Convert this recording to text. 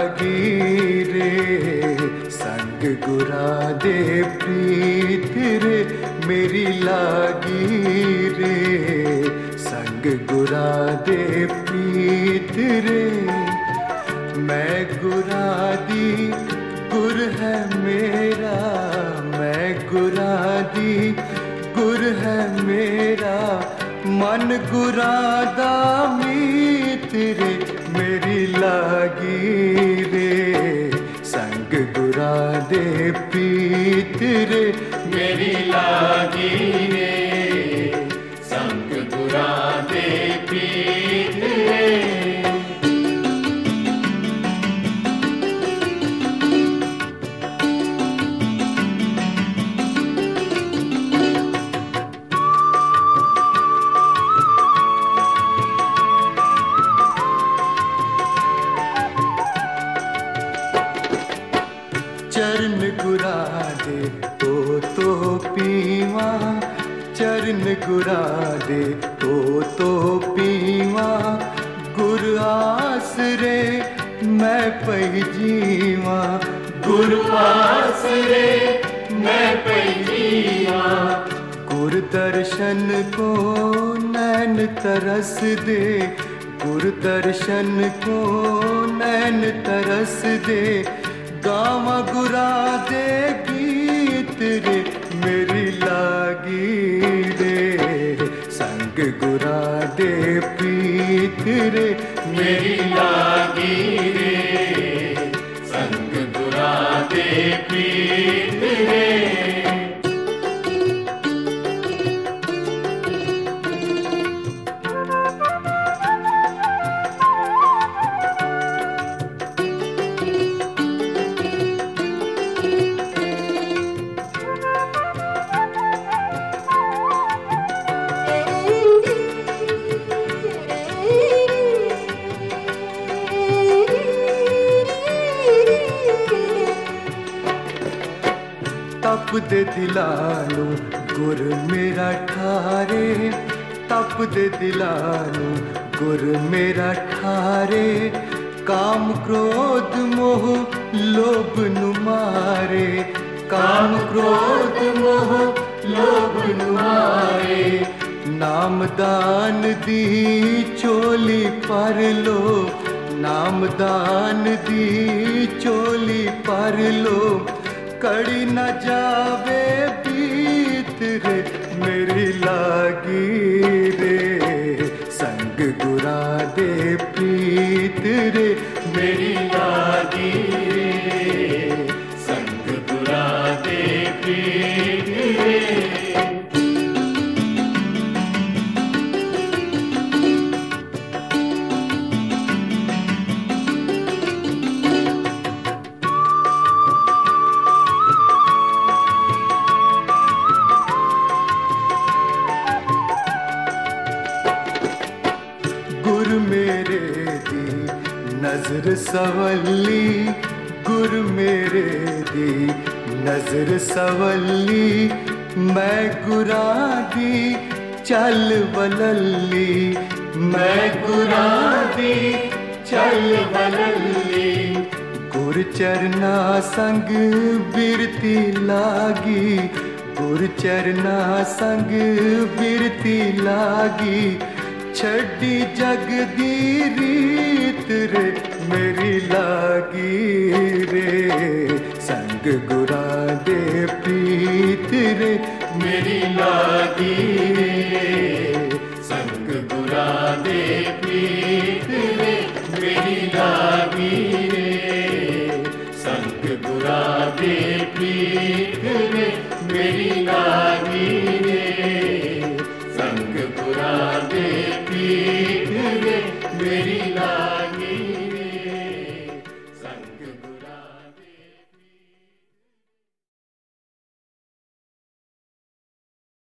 लागी रे संग गुरा दे प्रीत रे मेरी लागी रे संग गुरा दे प्रीत रे। मैं गुरा दी गुर है मेरा, मैं गुरा दी गुर है मेरा, मन गुरा दा मीत रे मेरी लागी रे संग गुरा दे प्रीत रे मेरी लागी रे संग गुरा दे प्रीत रे। चरण गुरा दे तो पीवा, चरण गुरा दे तो पीवा, गुर आसरे मैं पई जीवा, गुर आसरे मैं पई जीवा। गुर दर्शन को नैन तरस दे, गुर दर्शन को नैन तरस दे, गावा गुरा दे गीत रे मेरी लागी रे संग गुरा दे प्रीत रे मेरी लागी रे संग गुरा दे प्रीत रे। तप दे दिलानू गुर मेरा ठारे, तप दे दिलानू गुर मेरा ठारे, काम क्रोध मोह लोभ नु मारे, काम क्रोध मोह लोभ नु मारे। नाम दान दी चोली पर लो, नाम दान दी चोली पर लो, कड़ी न जावे बीत रे मेरी लागी रे संग गुरा दे प्रीत रे मेरी लागी रे संग गुरा दे प्रीत रे। गुर मेरे दी नजर सवली, गुर मेरे दी नजर सवली, मैं गुरा दी चल बलली, मैं गुरा दी चल बलली। गुर चरना संग बिरती लागी, गुर चरना संग बिरती लागी, छड़ी जग दी रीत रे मेरी लागी रे संग गुरा दे प्रीत रे मेरी लागी